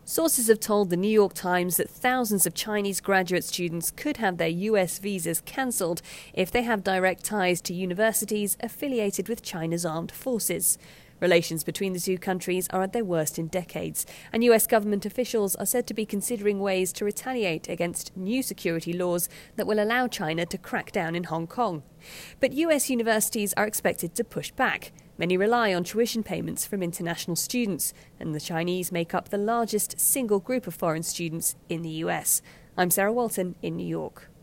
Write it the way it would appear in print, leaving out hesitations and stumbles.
Sources have told the New York Times that thousands of Chinese graduate students could have their US visas cancelled if they have direct ties to universities affiliated with China's armed forces. Relations between the two countries are at their worst in decades, and US government officials are said to be considering ways to retaliate against new security laws that will allow China to crack down in Hong Kong. But US universities are expected to push back. Many rely on tuition payments from international students, and the Chinese make up the largest single group of foreign students in the US. I'm Sarah Walton in New York.